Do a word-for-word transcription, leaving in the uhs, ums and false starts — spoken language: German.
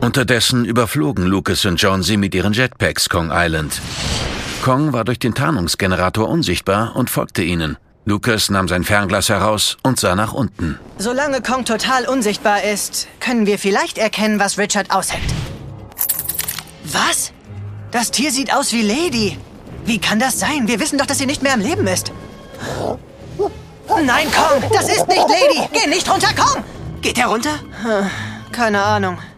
Unterdessen überflogen Lucas und Jonesy mit ihren Jetpacks Kong Island. Kong war durch den Tarnungsgenerator unsichtbar und folgte ihnen. Lucas nahm sein Fernglas heraus und sah nach unten. Solange Kong total unsichtbar ist, können wir vielleicht erkennen, was Richard aushält. Was? Das Tier sieht aus wie Lady. Wie kann das sein? Wir wissen doch, dass sie nicht mehr am Leben ist. Nein, Kong, das ist nicht Lady. Geh nicht runter, komm! Geht er runter? Keine Ahnung.